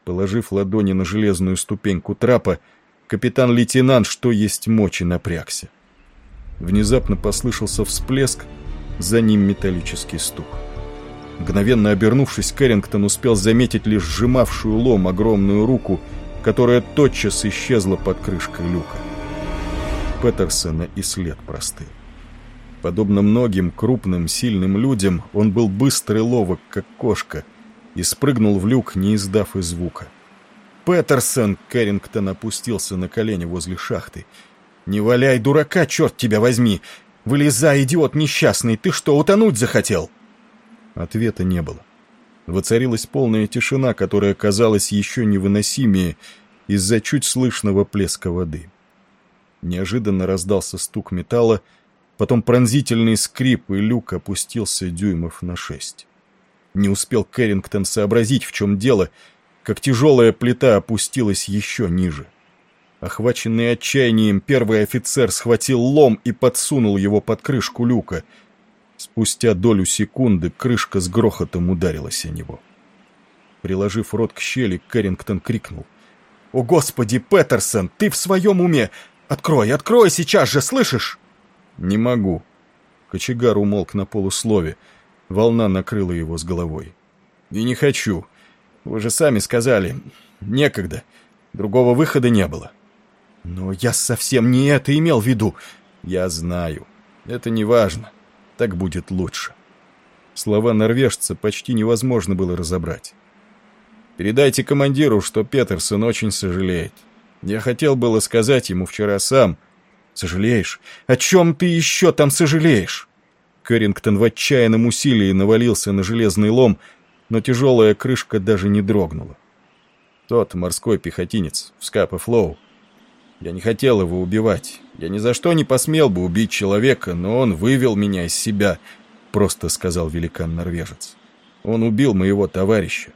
Положив ладони на железную ступеньку трапа, капитан-лейтенант, что есть мочи, напрягся. Внезапно послышался всплеск, за ним металлический стук. Мгновенно обернувшись, Кэррингтон успел заметить лишь сжимавшую лом огромную руку, которая тотчас исчезла под крышкой люка. Петерсона и след простыл. Подобно многим крупным, сильным людям, он был быстр и ловок, как кошка, и спрыгнул в люк, не издав и звука. «Петерсон!» — Кэррингтон опустился на колени возле шахты. «Не валяй дурака, черт тебя возьми! Вылезай, идиот несчастный! Ты что, утонуть захотел?» Ответа не было. Воцарилась полная тишина, которая казалась еще невыносимее из-за чуть слышного плеска воды. Неожиданно раздался стук металла, потом пронзительный скрип, и люк опустился дюймов на 6. Не успел Кэррингтон сообразить, в чем дело, как тяжелая плита опустилась еще ниже. Охваченный отчаянием, первый офицер схватил лом и подсунул его под крышку люка. Спустя долю секунды крышка с грохотом ударилась о него. Приложив рот к щели, Кэррингтон крикнул: «О, Господи, Петерсон, ты в своем уме? Открой, открой сейчас же, слышишь?» «Не могу». Кочегар умолк на полуслове. Волна накрыла его с головой. «И не хочу. Вы же сами сказали. Некогда. Другого выхода не было». «Но я совсем не это имел в виду». «Я знаю. Это не важно. Так будет лучше». Слова норвежца почти невозможно было разобрать. «Передайте командиру, что Петерсон очень сожалеет. Я хотел было сказать ему вчера сам». «Сожалеешь? О чем ты еще там сожалеешь?» Кэррингтон в отчаянном усилии навалился на железный лом, но тяжелая крышка даже не дрогнула. «Тот морской пехотинец в Скапе-Флоу. Я не хотел его убивать. Я ни за что не посмел бы убить человека, но он вывел меня из себя», — просто сказал великан-норвежец. «Он убил моего товарища».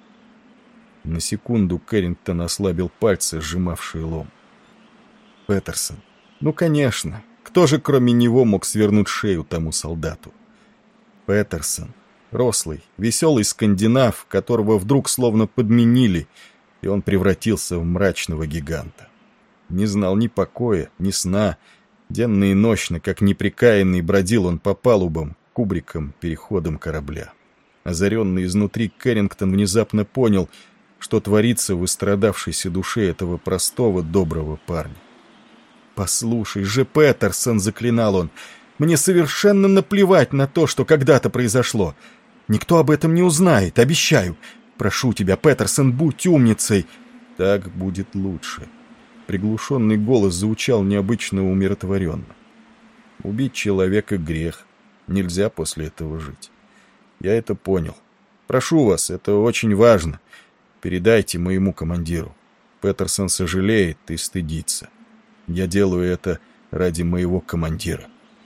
На секунду Кэррингтон ослабил пальцы, сжимавшие лом. Петерсон. Ну, конечно. Кто же, кроме него, мог свернуть шею тому солдату? Петерсон. Рослый, веселый скандинав, которого вдруг словно подменили, и он превратился в мрачного гиганта. Не знал ни покоя, ни сна. Денно и ночно, как непрекаянный, бродил он по палубам, кубрикам, переходам корабля. Озаренный изнутри, Кэррингтон внезапно понял, что творится в истрадавшейся душе этого простого, доброго парня. «Послушай же, Петерсон», — заклинал он, — «мне совершенно наплевать на то, что когда-то произошло. Никто об этом не узнает, обещаю. Прошу тебя, Петерсон, будь умницей». «Так будет лучше». Приглушенный голос звучал необычно умиротворенно. «Убить человека — грех. Нельзя после этого жить. Я это понял. Прошу вас, это очень важно. Передайте моему командиру. Петерсон сожалеет и стыдится. Я делаю это ради моего командира».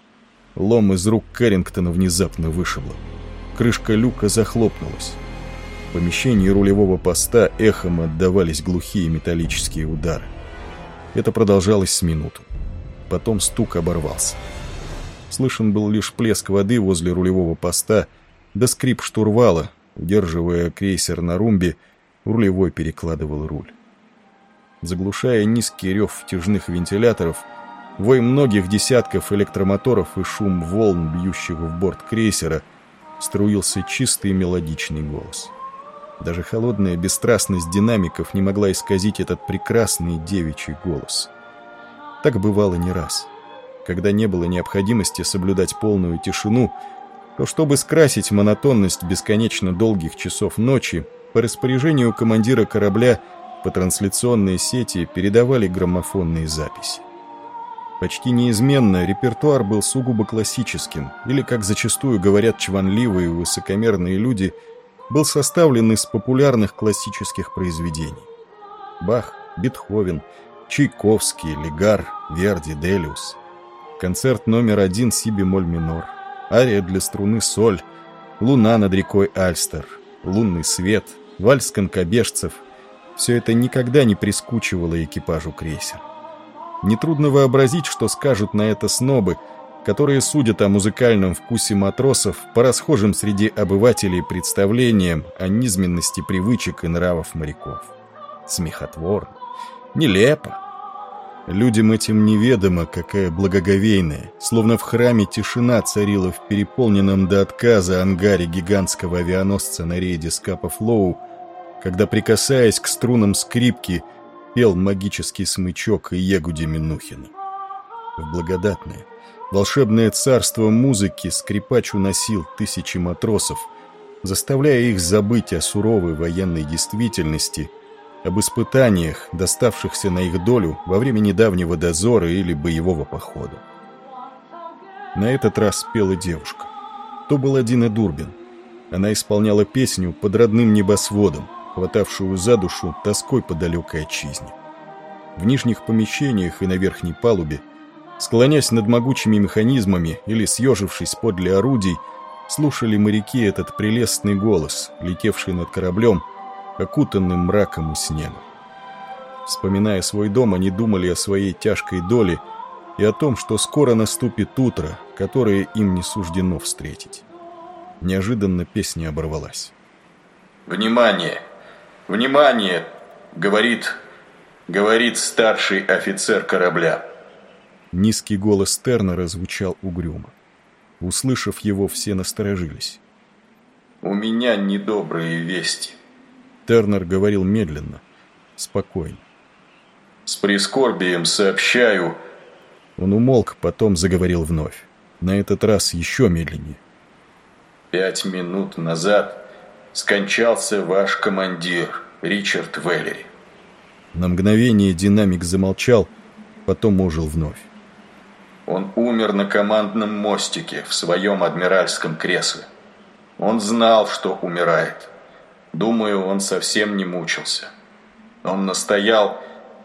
Лом из рук Кэррингтона внезапно вышибло. Крышка люка захлопнулась. В помещении рулевого поста эхом отдавались глухие металлические удары. Это продолжалось с минуту. Потом стук оборвался. Слышен был лишь плеск воды возле рулевого поста, да скрип штурвала. Удерживая крейсер на румбе, рулевой перекладывал руль. Заглушая низкий рев втяжных вентиляторов, вой многих десятков электромоторов и шум волн, бьющих в борт крейсера, струился чистый мелодичный голос. Даже холодная бесстрастность динамиков не могла исказить этот прекрасный девичий голос. Так бывало не раз. Когда не было необходимости соблюдать полную тишину, то чтобы скрасить монотонность бесконечно долгих часов ночи, по распоряжению командира корабля по трансляционной сети передавали граммофонные записи. Почти неизменно репертуар был сугубо классическим, или, как зачастую говорят чванливые и высокомерные люди, был составлен из популярных классических произведений. Бах, Бетховен, Чайковский, Легар, Верди, Делиус. Концерт номер 1 си-бемоль минор, ария для струны соль, луна над рекой Альстер, лунный свет, вальс конькобежцев. Все это никогда не прискучивало экипажу крейсера. Нетрудно вообразить, что скажут на это снобы, которые судят о музыкальном вкусе матросов по расхожим среди обывателей представлениям о низменности привычек и нравов моряков. смехотворно, нелепо. Людям этим неведомо, какая благоговейная, словно в храме тишина царила в переполненном до отказа ангаре гигантского авианосца на рейде Скапа Флоу, когда, прикасаясь к струнам скрипки, пел магический смычок и Ягуди Минухина. В благодатное, волшебное царство музыки скрипач уносил тысячи матросов, заставляя их забыть о суровой военной действительности, об испытаниях, доставшихся на их долю во время недавнего дозора или боевого похода. На этот раз пела девушка. То была Дина Дурбин. Она исполняла песню под родным небосводом, хватавшую за душу тоской по далекой отчизне. В нижних помещениях и на верхней палубе, склонясь над могучими механизмами или съежившись подле орудий, слушали моряки этот прелестный голос, летевший над кораблем, окутанным мраком и снегом. Вспоминая свой дом, они думали о своей тяжкой доле и о том, что скоро наступит утро, которое им не суждено встретить. Неожиданно песня оборвалась. «Внимание! Внимание!» — говорит старший офицер корабля. Низкий голос Тернера звучал угрюмо. Услышав его, все насторожились. «У меня недобрые вести». Тернер говорил медленно, спокойно. «С прискорбием сообщаю...» Он умолк, потом заговорил вновь. На этот раз еще медленнее. 5 минут назад скончался ваш командир Ричард Веллери». На мгновение динамик замолчал, потом ожил вновь. «Он умер на командном мостике в своем адмиральском кресле. Он знал, что умирает. Думаю, он совсем не мучился. Он настоял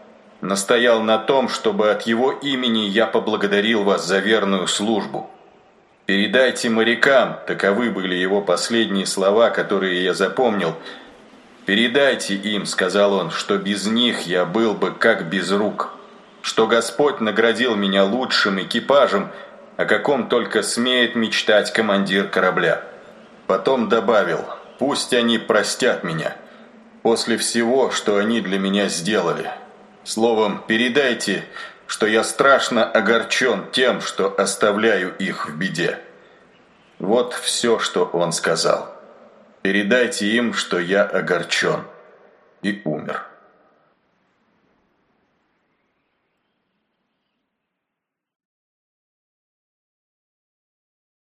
на том, чтобы от его имени я поблагодарил вас за верную службу. Передайте морякам, таковы были его последние слова, которые я запомнил. Передайте им, сказал он, что без них я был бы как без рук, что Господь наградил меня лучшим экипажем, о каком только смеет мечтать командир корабля. Потом добавил: пусть они простят меня после всего, что они для меня сделали. Словом, передайте, что я страшно огорчен тем, что оставляю их в беде. Вот все, что он сказал. Передайте им, что я огорчен и умер».